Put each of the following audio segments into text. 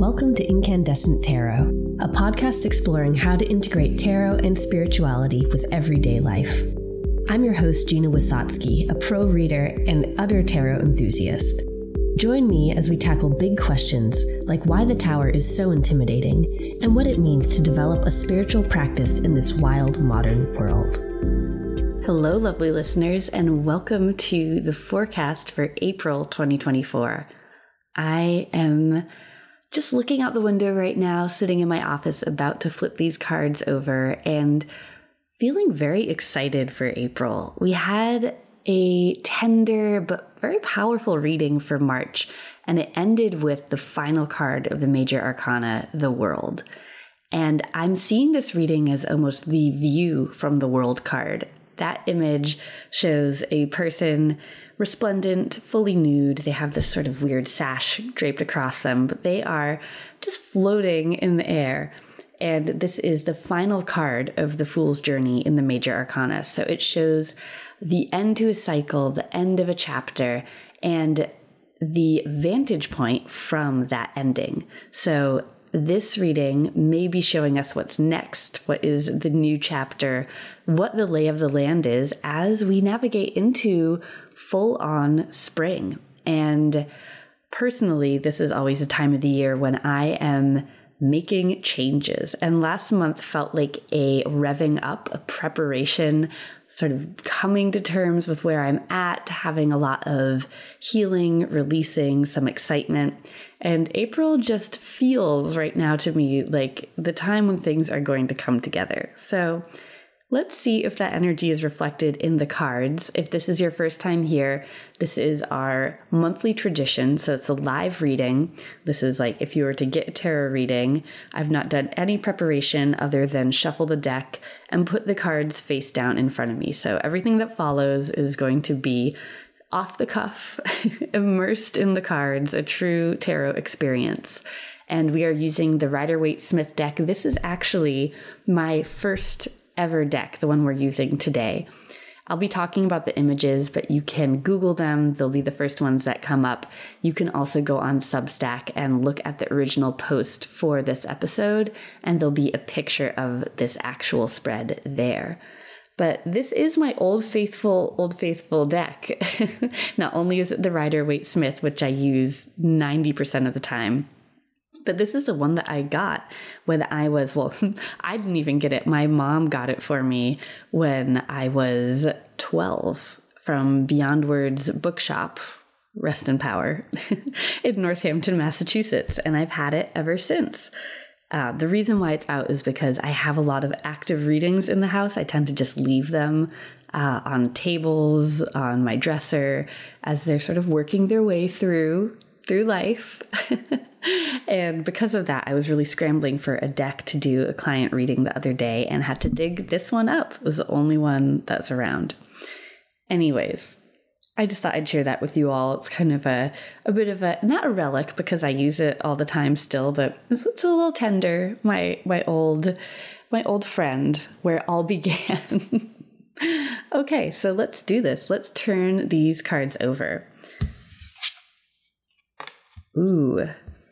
Welcome to Incandescent Tarot, a podcast exploring how to integrate tarot and spirituality with everyday life. I'm your host, Gina Wisotsky, a pro reader and utter tarot enthusiast. Join me as we tackle big questions like why the Tower is so intimidating and what it means to develop a spiritual practice in this wild modern world. Hello, lovely listeners, and welcome to the forecast for April 2024. I am just looking out the window right now, sitting in my office, about to flip these cards over and feeling very excited for April. We had a tender but very powerful reading for March, and it ended with the final card of the major arcana, the World. And I'm seeing this reading as almost the view from the World card. That image shows a person resplendent, fully nude. They have this sort of weird sash draped across them, but they are just floating in the air. And this is the final card of the Fool's Journey in the Major Arcana. So it shows the end to a cycle, the end of a chapter, and the vantage point from that ending. So this reading may be showing us what's next, what is the new chapter, what the lay of the land is as we navigate into full-on spring. And personally, this is always a time of the year when I am making changes. And last month felt like a revving up, a preparation, sort of coming to terms with where I'm at, having a lot of healing, releasing, some excitement. And April just feels right now to me like the time when things are going to come together. So let's see if that energy is reflected in the cards. If this is your first time here, this is our monthly tradition. So it's a live reading. This is like if you were to get a tarot reading, I've not done any preparation other than shuffle the deck and put the cards face down in front of me. So everything that follows is going to be off the cuff, immersed in the cards, a true tarot experience. And we are using the Rider-Waite-Smith deck. This is actually my first ever deck, the one we're using today. I'll be talking about the images, but you can Google them. They'll be the first ones that come up. You can also go on Substack and look at the original post for this episode, and there'll be a picture of this actual spread there. But this is my old faithful deck. Not only is it the Rider-Waite-Smith, which I use 90% of the time, but this is the one that I got when I was, I didn't even get it. My mom got it for me when I was 12 from Beyond Words Bookshop, rest in power, in Northampton, Massachusetts. And I've had it ever since. The reason why it's out is because I have a lot of active readings in the house. I tend to just leave them on tables, on my dresser, as they're sort of working their way through life. And because of that, I was really scrambling for a deck to do a client reading the other day and had to dig this one up. It was the only one that's around. Anyways, I just thought I'd share that with you all. It's kind of a bit of a, not a relic because I use it all the time still, but it's a little tender. My old friend, where it all began. Okay, so let's do this. Let's turn these cards over. Ooh.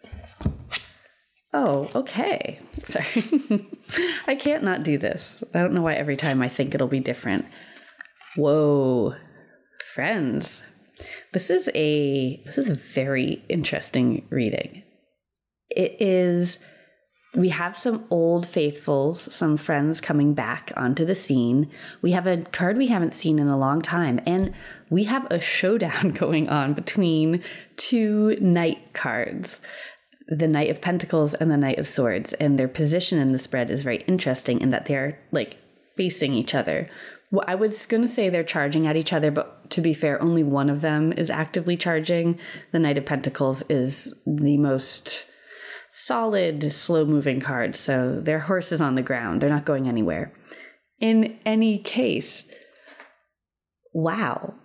Oh, okay. Sorry. I can't not do this. I don't know why every time I think it'll be different. Whoa. Friends. This is a very interesting reading. We have some old faithfuls, some friends coming back onto the scene. We have a card we haven't seen in a long time, and we have a showdown going on between two knight cards, the Knight of Pentacles and the Knight of Swords, and their position in the spread is very interesting in that they're like facing each other. Well, I was going to say they're charging at each other, but to be fair, only one of them is actively charging. The Knight of Pentacles is the most solid, slow-moving card, so their horse is on the ground. They're not going anywhere. In any case, wow.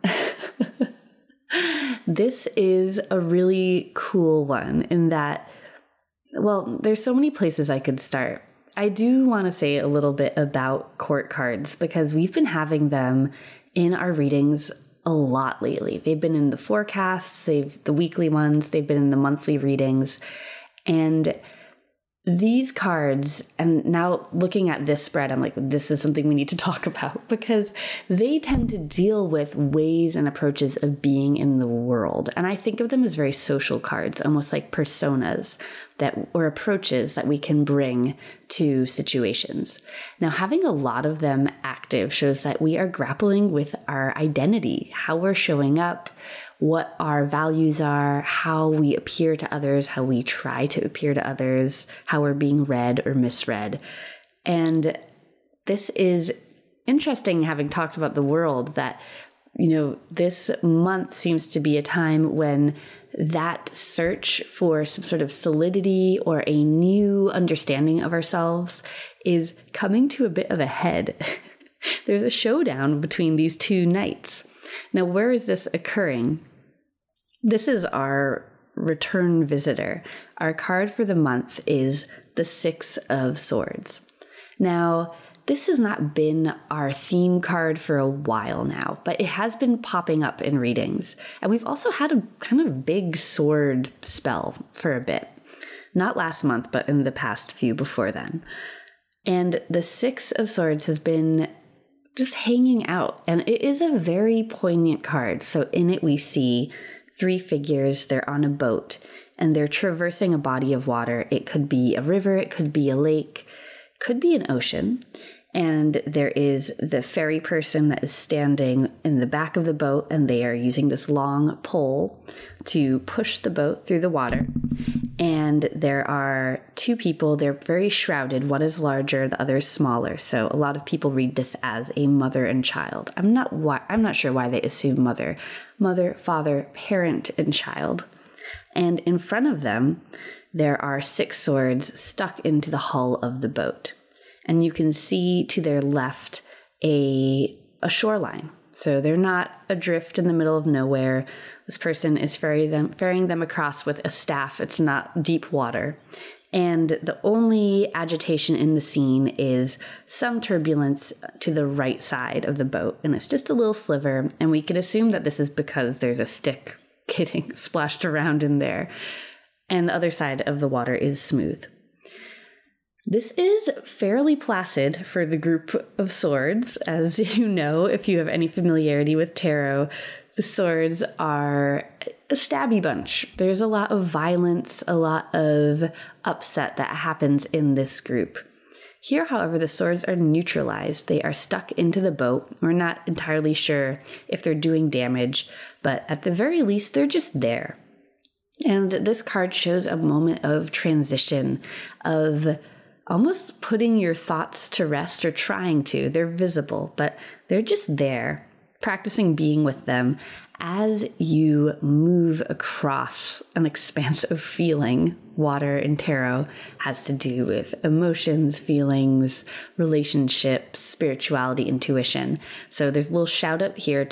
This is a really cool one in that, well, there's so many places I could start. I do want to say a little bit about court cards because we've been having them in our readings a lot lately. They've been in the forecasts, the weekly ones, they've been in the monthly readings. And these cards, and now looking at this spread, I'm like, this is something we need to talk about, because they tend to deal with ways and approaches of being in the world. And I think of them as very social cards, almost like personas or approaches that we can bring to situations. Now, having a lot of them active shows that we are grappling with our identity, how we're showing up, what our values are, how we appear to others, how we try to appear to others, how we're being read or misread. And this is interesting, having talked about the world, that, this month seems to be a time when that search for some sort of solidity or a new understanding of ourselves is coming to a bit of a head. There's a showdown between these two knights. Now, where is this occurring? This is our return visitor. Our card for the month is the Six of Swords. Now, this has not been our theme card for a while now, but it has been popping up in readings. And we've also had a kind of big sword spell for a bit. Not last month, but in the past few before then. And the Six of Swords has been just hanging out, and it is a very poignant card. So in it we see three figures. They're on a boat and they're traversing a body of water. It could be a river, it could be a lake, could be an ocean. And there is the ferry person that is standing in the back of the boat, and they are using this long pole to push the boat through the water. And there are two people. They're very shrouded. One is larger, the other is smaller. So a lot of people read this as a mother and child. I'm not sure why they assume mother, father, parent, and child. And in front of them, there are six swords stuck into the hull of the boat. And you can see to their left a shoreline. So they're not adrift in the middle of nowhere. This person is ferrying them across with a staff. It's not deep water. And the only agitation in the scene is some turbulence to the right side of the boat. And it's just a little sliver. And we can assume that this is because there's a stick getting splashed around in there. And the other side of the water is smooth. This is fairly placid for the group of swords. As you know, if you have any familiarity with tarot, the swords are a stabby bunch. There's a lot of violence, a lot of upset that happens in this group. Here, however, the swords are neutralized. They are stuck into the boat. We're not entirely sure if they're doing damage, but at the very least, they're just there. And this card shows a moment of transition, of almost putting your thoughts to rest, or trying to. They're visible, but they're just there, practicing being with them as you move across an expanse of feeling. Water in tarot has to do with emotions, feelings, relationships, spirituality, intuition. So there's a little shout out here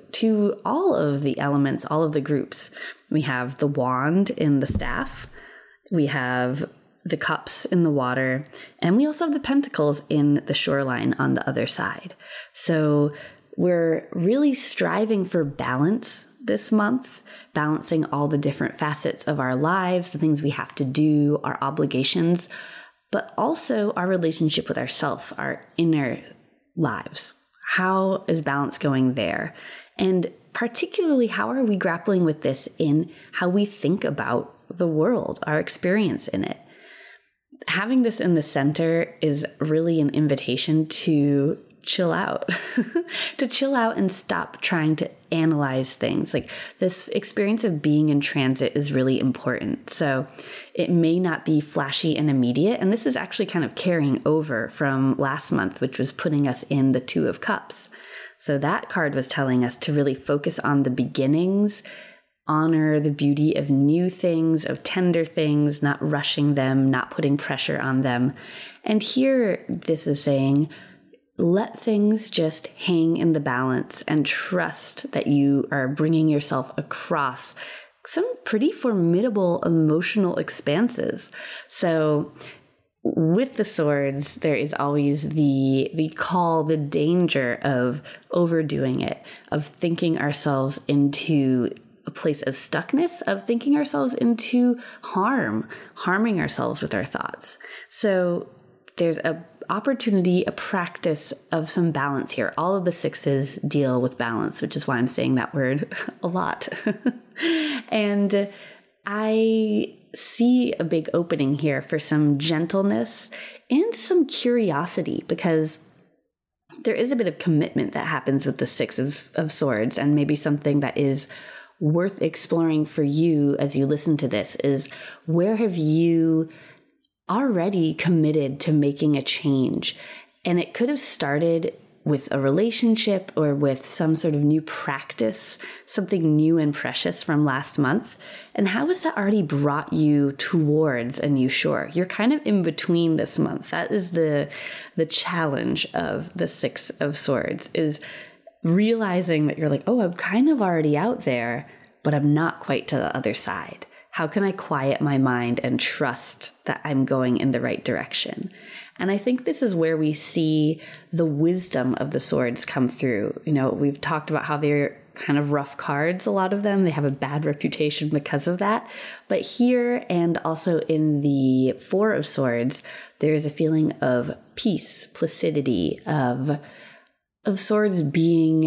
to all of the elements, all of the groups. We have the wand in the staff. We have the cups in the water, and we also have the pentacles in the shoreline on the other side. So we're really striving for balance this month, balancing all the different facets of our lives, the things we have to do, our obligations, but also our relationship with ourselves, our inner lives. How is balance going there? And particularly, how are we grappling with this in how we think about the world, our experience in it? Having this in the center is really an invitation to chill out, to chill out and stop trying to analyze things. Like, this experience of being in transit is really important. So it may not be flashy and immediate. And this is actually kind of carrying over from last month, which was putting us in the Two of Cups. So that card was telling us to really focus on the beginnings, honor the beauty of new things, of tender things, not rushing them, not putting pressure on them. And here this is saying, let things just hang in the balance and trust that you are bringing yourself across some pretty formidable emotional expanses. So with the swords, there is always the call, the danger of overdoing it, of thinking ourselves into a place of stuckness, of thinking ourselves into harming ourselves with our thoughts. So there's a opportunity, a practice of some balance here. All of the sixes deal with balance, which is why I'm saying that word a lot. And I see a big opening here for some gentleness and some curiosity, because there is a bit of commitment that happens with the Six of Swords, and maybe something that is worth exploring for you as you listen to this is, where have you already committed to making a change? And it could have started with a relationship or with some sort of new practice, something new and precious from last month. And how has that already brought you towards a new shore? You're kind of in between this month. That is the challenge of the Six of Swords, is realizing that you're like, oh, I'm kind of already out there, but I'm not quite to the other side. How can I quiet my mind and trust that I'm going in the right direction? And I think this is where we see the wisdom of the swords come through. You know, we've talked about how they're kind of rough cards, a lot of them. They have a bad reputation because of that. But here, and also in the Four of Swords, there's a feeling of peace, placidity, of swords being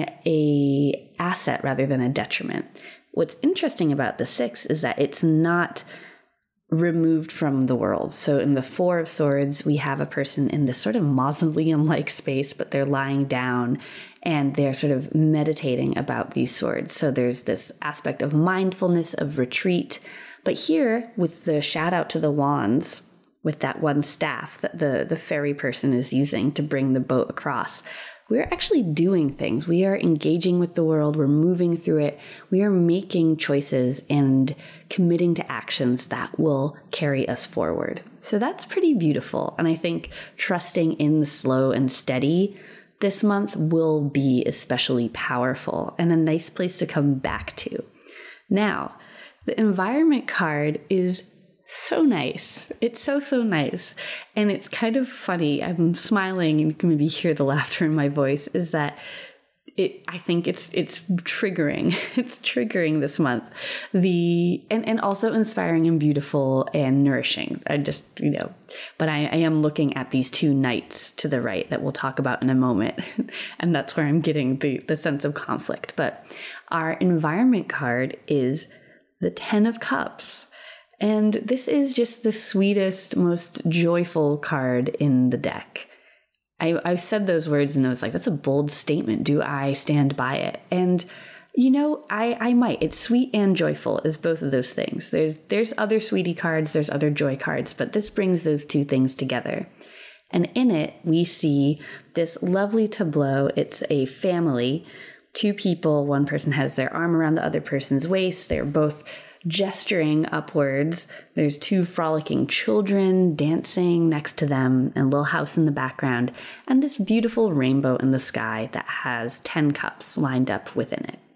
a asset rather than a detriment. What's interesting about the Six is that it's not removed from the world. So in the Four of Swords, we have a person in this sort of mausoleum-like space, but they're lying down and they're sort of meditating about these swords. So there's this aspect of mindfulness, of retreat. But here, with the shout out to the wands, with that one staff that the ferry person is using to bring the boat across, we're actually doing things. We are engaging with the world. We're moving through it. We are making choices and committing to actions that will carry us forward. So that's pretty beautiful. And I think trusting in the slow and steady this month will be especially powerful and a nice place to come back to. Now, the environment card is so nice. It's so nice. And it's kind of funny. I'm smiling and you can maybe hear the laughter in my voice, is that I think it's triggering. It's triggering this month. And also inspiring and beautiful and nourishing. But I am looking at these two knights to the right that we'll talk about in a moment. And that's where I'm getting the sense of conflict. But our environment card is the Ten of Cups. And this is just the sweetest, most joyful card in the deck. I said those words and I was like, that's a bold statement. Do I stand by it? And, I might. It's sweet and joyful is both of those things. There's other sweetie cards, there's other joy cards, but this brings those two things together. And in it, we see this lovely tableau. It's a family, two people. One person has their arm around the other person's waist. They're both gesturing upwards. There's two frolicking children dancing next to them, and a little house in the background, and this beautiful rainbow in the sky that has 10 cups lined up within it.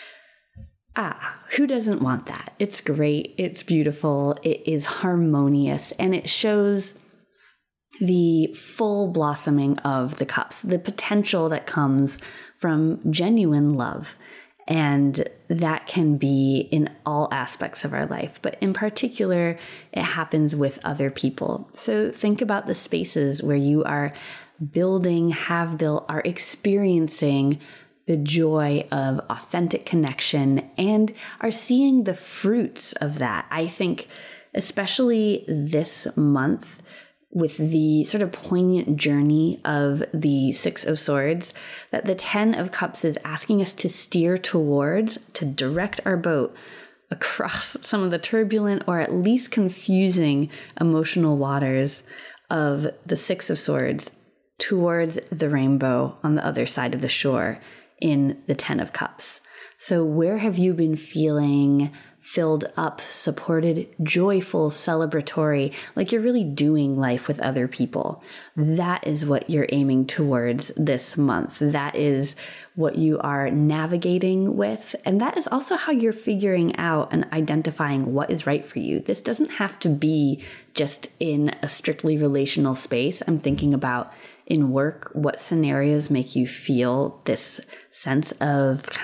Who doesn't want that? It's great. It's beautiful. It is harmonious, and it shows the full blossoming of the cups, the potential that comes from genuine love. And that can be in all aspects of our life, but in particular, it happens with other people. So think about the spaces where you are building, have built, are experiencing the joy of authentic connection and are seeing the fruits of that. I think especially this month, with the sort of poignant journey of the Six of Swords, that the 10 of Cups is asking us to steer towards, to direct our boat across some of the turbulent or at least confusing emotional waters of the Six of Swords towards the rainbow on the other side of the shore in the 10 of Cups. So where have you been feeling filled up, supported, joyful, celebratory, like you're really doing life with other people? That is what you're aiming towards this month. That is what you are navigating with. And that is also how you're figuring out and identifying what is right for you. This doesn't have to be just in a strictly relational space. I'm thinking about in work, what scenarios make you feel this sense of kind of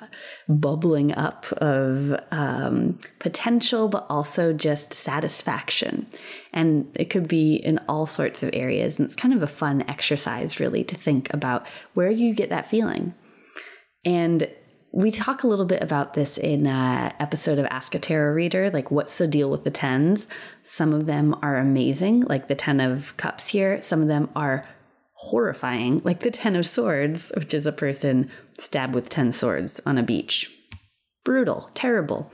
bubbling up of potential, but also just satisfaction. And it could be in all sorts of areas. And it's kind of a fun exercise, really, to think about where you get that feeling. And we talk a little bit about this in an episode of Ask a Tarot Reader, like what's the deal with the 10s? Some of them are amazing, like the 10 of Cups here. Some of them are horrifying, like the 10 of Swords, which is a person stabbed with 10 swords on a beach. Brutal, terrible.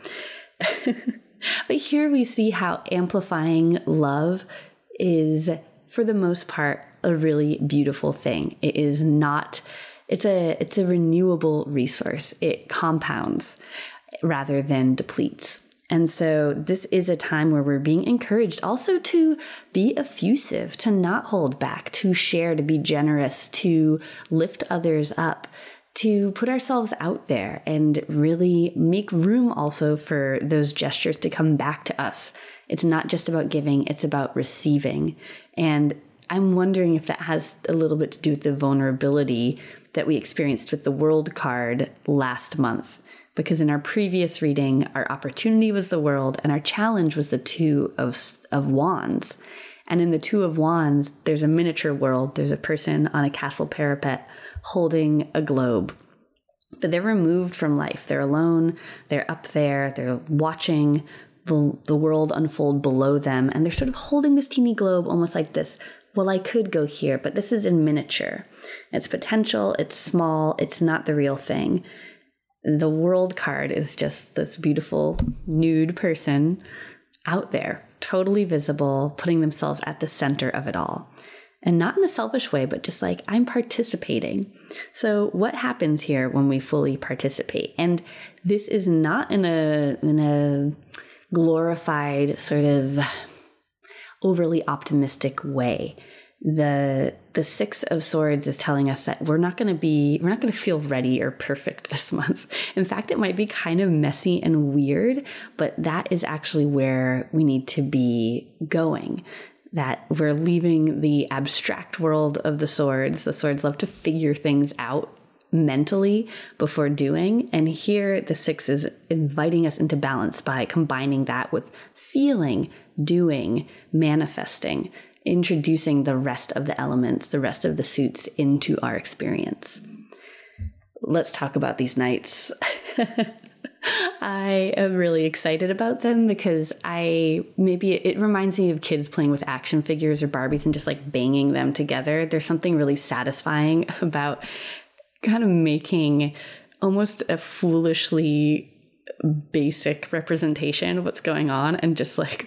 But here we see how amplifying love is, for the most part, a really beautiful thing. It is not... It's a renewable resource. It compounds rather than depletes. And so this is a time where we're being encouraged also to be effusive, to not hold back, to share, to be generous, to lift others up, to put ourselves out there and really make room also for those gestures to come back to us. It's not just about giving, it's about receiving. And I'm wondering if that has a little bit to do with the vulnerability that we experienced with the World card last month. Because in our previous reading, our opportunity was the World and our challenge was the Two of Wands. And in the Two of Wands, there's a miniature world. There's a person on a castle parapet holding a globe. But they're removed from life. They're alone. They're up there. They're watching the world unfold below them. And they're sort of holding this teeny globe almost like this. Well, I could go here, but this is in miniature. It's potential, it's small, it's not the real thing. The World card is just this beautiful nude person out there, totally visible, putting themselves at the center of it all. And not in a selfish way, but just like, I'm participating. So what happens here when we fully participate? And this is not in a glorified sort of overly optimistic way. The Six of Swords is telling us that we're not going to feel ready or perfect this month. In fact, it might be kind of messy and weird, but that is actually where we need to be going. That we're leaving the abstract world of the swords. The swords love to figure things out mentally before doing. And here the Six is inviting us into balance by combining that with feeling, doing, manifesting, introducing the rest of the elements, the rest of the suits into our experience. Let's talk about these nights. I am really excited about them because it reminds me of kids playing with action figures or Barbies and just like banging them together. There's something really satisfying about kind of making almost a foolishly basic representation of what's going on and just like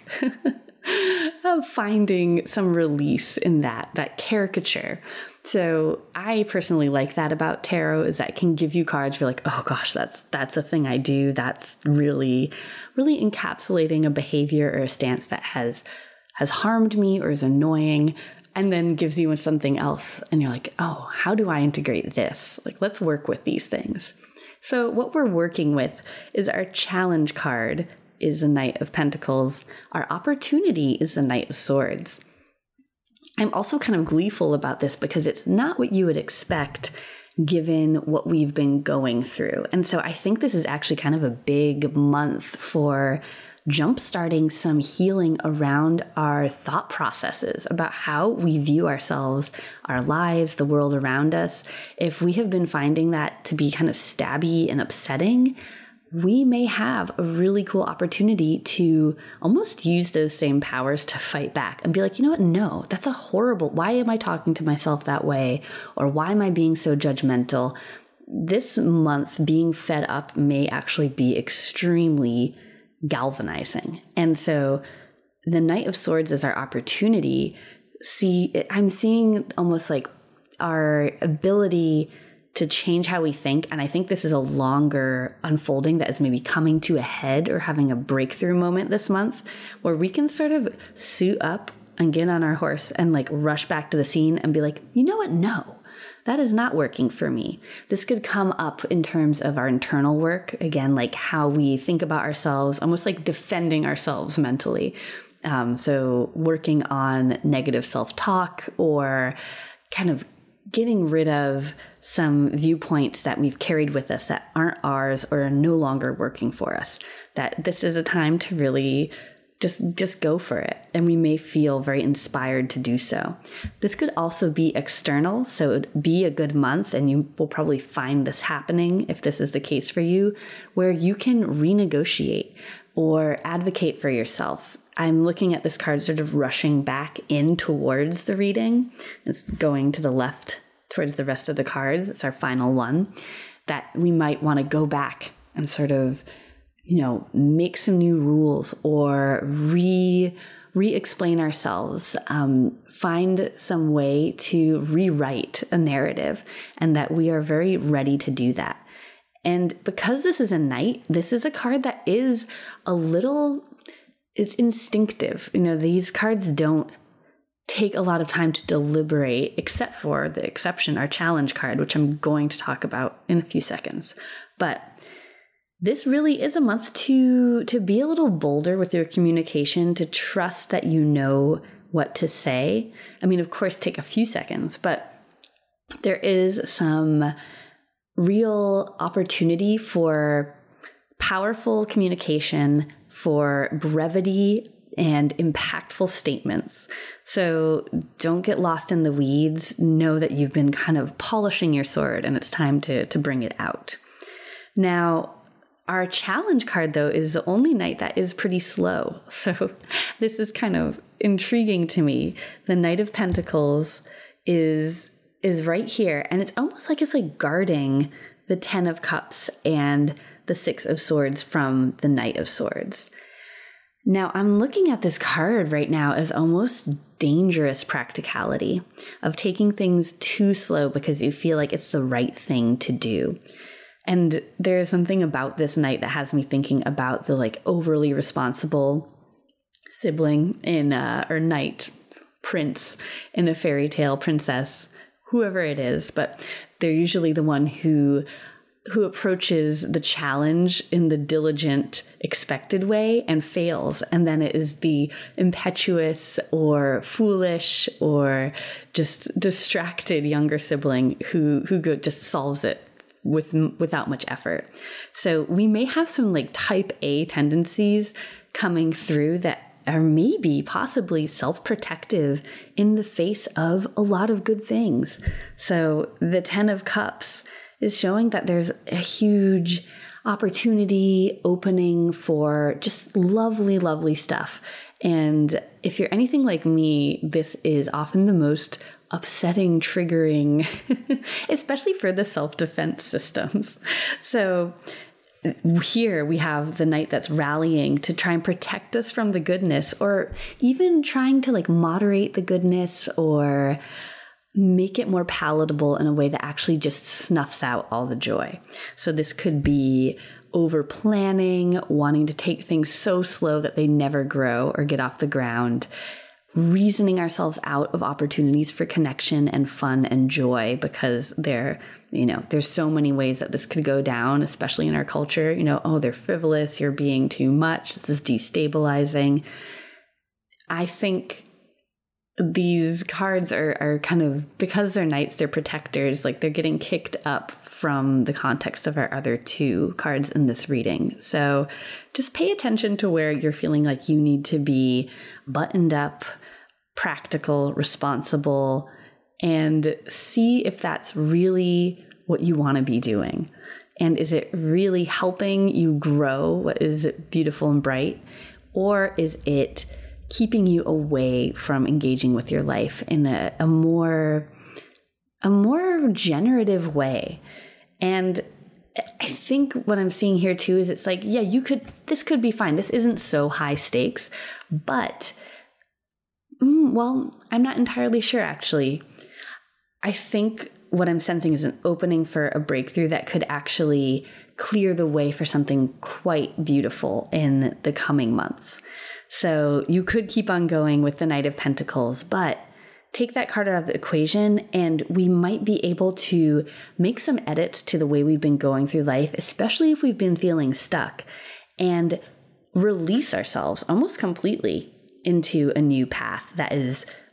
finding some release in that caricature. So I personally like that about tarot, is that it can give you cards you're like, oh gosh, that's a thing I do. That's really, really encapsulating a behavior or a stance that has harmed me or is annoying, and then gives you something else. And you're like, oh, how do I integrate this? Like, let's work with these things. So what we're working with is our challenge card is the Knight of Pentacles. Our opportunity is the Knight of Swords. I'm also kind of gleeful about this because it's not what you would expect given what we've been going through. And so I think this is actually kind of a big month for jumpstarting some healing around our thought processes about how we view ourselves, our lives, the world around us. If we have been finding that to be kind of stabby and upsetting, we may have a really cool opportunity to almost use those same powers to fight back and be like, you know what? No, that's a horrible. Why am I talking to myself that way? Or why am I being so judgmental? This month, being fed up may actually be extremely galvanizing. And so the Knight of Swords is our opportunity. I'm seeing almost like our ability to change how we think. And I think this is a longer unfolding that is maybe coming to a head or having a breakthrough moment this month where we can sort of suit up and get on our horse and like rush back to the scene and be like, you know what? No, that is not working for me. This could come up in terms of our internal work. Again, like how we think about ourselves, almost like defending ourselves mentally. So working on negative self-talk or kind of getting rid of some viewpoints that we've carried with us that aren't ours or are no longer working for us. That this is a time to really just go for it. And we may feel very inspired to do so. This could also be external. So it'd be a good month, and you will probably find this happening if this is the case for you, where you can renegotiate or advocate for yourself. I'm looking at this card sort of rushing back in towards the reading. It's going to the left towards the rest of the cards. It's our final one, that we might want to go back and sort of, make some new rules or re-explain ourselves, find some way to rewrite a narrative, and that we are very ready to do that. And because this is a knight, this is a card that is it's instinctive. These cards don't take a lot of time to deliberate, except for the exception, our challenge card, which I'm going to talk about in a few seconds. But this really is a month to be a little bolder with your communication, to trust that you know what to say. I mean, of course, take a few seconds, but there is some real opportunity for powerful communication, for brevity and impactful statements. So don't get lost in the weeds. Know that you've been kind of polishing your sword and it's time to bring it out. Now, our challenge card, though, is the only knight that is pretty slow. So this is kind of intriguing to me. The Knight of Pentacles is right here, and it's almost like it's like guarding the 10 of Cups and the 6 of Swords from the Knight of Swords. Now, I'm looking at this card right now as almost dangerous practicality of taking things too slow because you feel like it's the right thing to do. And there's something about this knight that has me thinking about the like overly responsible sibling in or knight, prince in a fairy tale, princess, whoever it is, but they're usually the one who approaches the challenge in the diligent, expected way and fails. And then it is the impetuous or foolish or just distracted younger sibling who just solves it without much effort. So we may have some like type A tendencies coming through that are maybe possibly self-protective in the face of a lot of good things. So the 10 of Cups is showing that there's a huge opportunity opening for just lovely, lovely stuff. And if you're anything like me, this is often the most upsetting, triggering, especially for the self-defense systems. So here we have the knight that's rallying to try and protect us from the goodness, or even trying to like moderate the goodness or make it more palatable in a way that actually just snuffs out all the joy. So this could be over planning, wanting to take things so slow that they never grow or get off the ground, reasoning ourselves out of opportunities for connection and fun and joy because there's so many ways that this could go down, especially in our culture. They're frivolous, you're being too much, this is destabilizing. I think these cards are kind of, because they're knights, they're protectors, like they're getting kicked up from the context of our other two cards in this reading. So just pay attention to where you're feeling like you need to be buttoned up, practical, responsible, and see if that's really what you want to be doing. And is it really helping you grow what is beautiful and bright? Or is it keeping you away from engaging with your life in a more generative way? And I think what I'm seeing here too is it's like, yeah, this could be fine. This isn't so high stakes, but I'm not entirely sure actually. I think what I'm sensing is an opening for a breakthrough that could actually clear the way for something quite beautiful in the coming months. So you could keep on going with the Knight of Pentacles, but take that card out of the equation and we might be able to make some edits to the way we've been going through life, especially if we've been feeling stuck, and release ourselves almost completely into a new path that is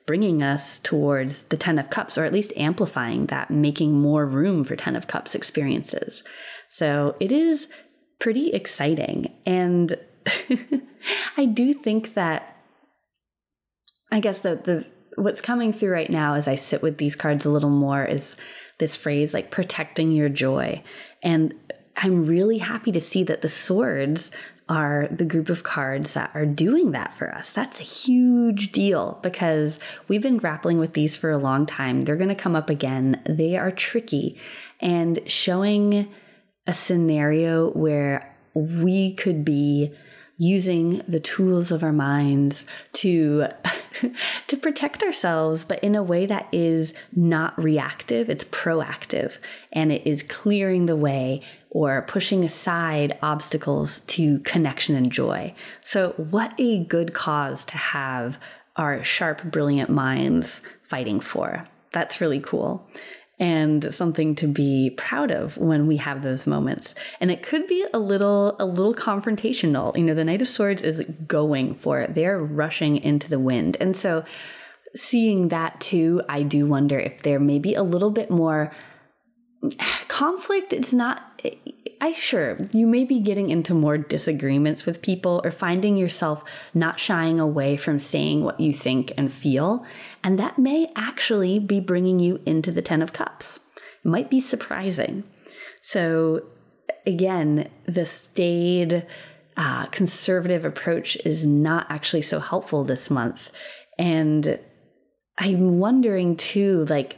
bringing us towards the 10 of Cups, or at least amplifying that, making more room for 10 of Cups experiences. So it is pretty exciting. And I do think that, I guess the what's coming through right now as I sit with these cards a little more is this phrase like protecting your joy. And I'm really happy to see that the swords are the group of cards that are doing that for us. That's a huge deal because we've been grappling with these for a long time. They're going to come up again. They are tricky, and showing a scenario where we could be using the tools of our minds to protect ourselves, but in a way that is not reactive, it's proactive, and it is clearing the way or pushing aside obstacles to connection and joy. So what a good cause to have our sharp, brilliant minds fighting for. That's really cool. And something to be proud of when we have those moments. And it could be a little confrontational. You know, the Knight of Swords is going for it. They're rushing into the wind. And so seeing that too, I do wonder if there may be a little bit more conflict. It's not, sure, you may be getting into more disagreements with people or finding yourself not shying away from saying what you think and feel. And that may actually be bringing you into the 10 of Cups. It might be surprising. So again, the staid, conservative approach is not actually so helpful this month. And I'm wondering too, like,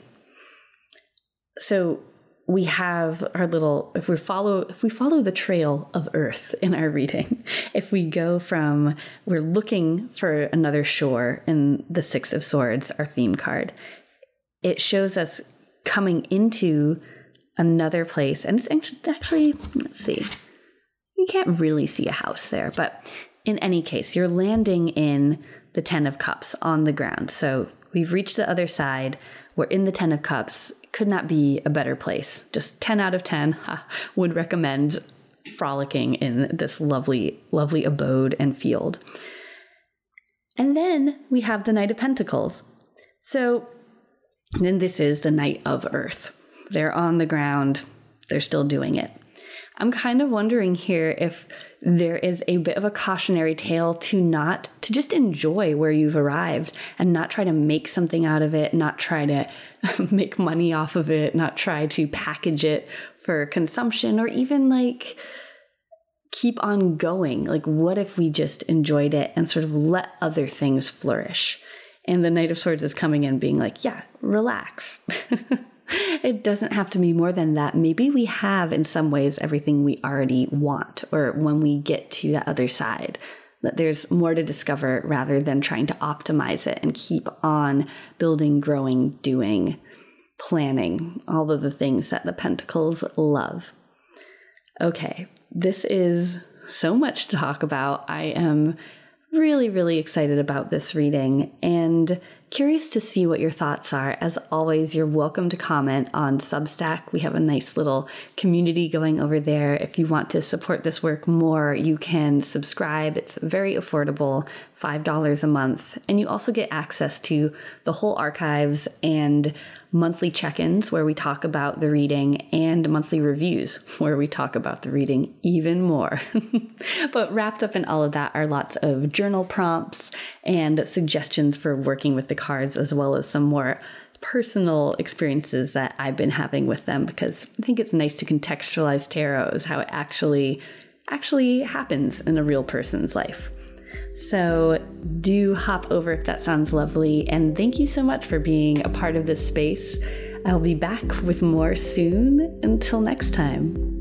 so we have our little, if we follow the trail of Earth in our reading, if we go from, we're looking for another shore in the Six of Swords, our theme card, it shows us coming into another place. And it's actually, let's see, you can't really see a house there, but in any case, you're landing in the 10 of Cups on the ground. So we've reached the other side. We're in the 10 of Cups. Could not be a better place. Just 10 out of 10. Would recommend frolicking in this lovely, lovely abode and field. And then we have the Knight of Pentacles. So then this is the Knight of Earth. They're on the ground. They're still doing it. I'm kind of wondering here if there is a bit of a cautionary tale to just enjoy where you've arrived and not try to make something out of it, not try to make money off of it, not try to package it for consumption, or even like keep on going. Like, what if we just enjoyed it and sort of let other things flourish? And the Knight of Swords is coming in being like, yeah, relax. It doesn't have to be more than that. Maybe we have, in some ways, everything we already want, or when we get to the other side, that there's more to discover rather than trying to optimize it and keep on building, growing, doing, planning, all of the things that the Pentacles love. Okay, this is so much to talk about. I am really, really excited about this reading and curious to see what your thoughts are. As always, you're welcome to comment on Substack. We have a nice little community going over there. If you want to support this work more, you can subscribe. It's very affordable, $5 a month. And you also get access to the whole archives and monthly check-ins where we talk about the reading, and monthly reviews where we talk about the reading even more. But wrapped up in all of that are lots of journal prompts and suggestions for working with the cards, as well as some more personal experiences that I've been having with them, because I think it's nice to contextualize tarot as how it actually happens in a real person's life. So do hop over if that sounds lovely. And thank you so much for being a part of this space. I'll be back with more soon. Until next time.